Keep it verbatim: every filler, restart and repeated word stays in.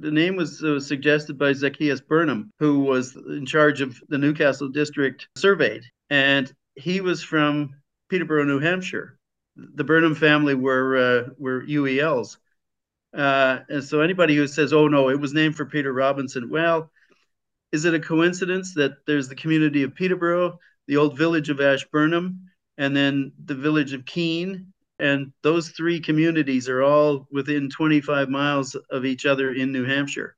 The name was uh, suggested by Zacchaeus Burnham, who was in charge of the Newcastle district surveyed. And he was from Peterborough, New Hampshire. The Burnham family were uh, were U E Ls. Uh, and so anybody who says, oh, no, it was named for Peter Robinson, well, is it a coincidence that there's the community of Peterborough, the old village of Ashburnham, and then the village of Keene? And those three communities are all within twenty-five miles of each other in New Hampshire.